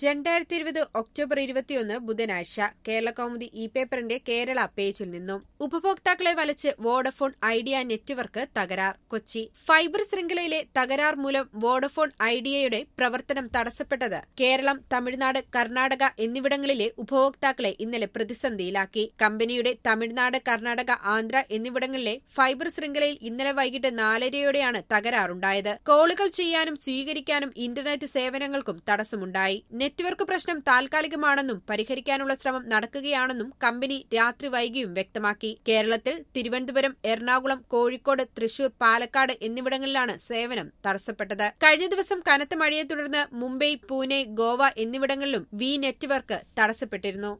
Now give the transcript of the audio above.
2020 October 21 ബുധനാഴ്ച കേരളകൗമുദി പേപ്പറിന്റെ കേരള പേജിൽ നിന്നും ഉപഭോക്താക്കളെ വലച്ച് വോഡഫോൺ ഐഡിയ നെറ്റ്വർക്ക് തകരാർ. കൊച്ചി. ഫൈബർ ശൃംഖലയിലെ തകരാർ മൂലം വോഡഫോൺ ഐഡിയയുടെ പ്രവർത്തനം തടസ്സപ്പെട്ടത് കേരളം, തമിഴ്നാട്, കർണാടക എന്നിവിടങ്ങളിലെ ഉപഭോക്താക്കളെ ഇന്നലെ പ്രതിസന്ധിയിലാക്കി. കമ്പനിയുടെ തമിഴ്നാട്, കർണാടക, ആന്ധ്ര എന്നിവിടങ്ങളിലെ ഫൈബർ ശൃംഖലയിൽ ഇന്നലെ വൈകിട്ട് 4:30യോടെയാണ് തകരാറുണ്ടായത്. കോളുകൾ ചെയ്യാനും സ്വീകരിക്കാനും ഇന്റർനെറ്റ് സേവനങ്ങൾക്കും തടസ്സമുണ്ടായി. നെറ്റ്വർക്ക് പ്രശ്നം താൽക്കാലികമാണെന്നും പരിഹരിക്കാനുള്ള ശ്രമം നടക്കുകയാണെന്നും കമ്പനി രാത്രി വൈകിയും വ്യക്തമാക്കി. കേരളത്തിൽ തിരുവനന്തപുരം, എറണാകുളം, കോഴിക്കോട്, തൃശൂർ, പാലക്കാട് എന്നിവിടങ്ങളിലാണ് സേവനം തടസ്സപ്പെട്ടത്. കഴിഞ്ഞ ദിവസം കനത്ത മഴയെ തുടർന്ന് മുംബൈ, പൂനെ, ഗോവ എന്നിവിടങ്ങളിലും നെറ്റ്വർക്ക് തടസ്സപ്പെട്ടിരുന്നു.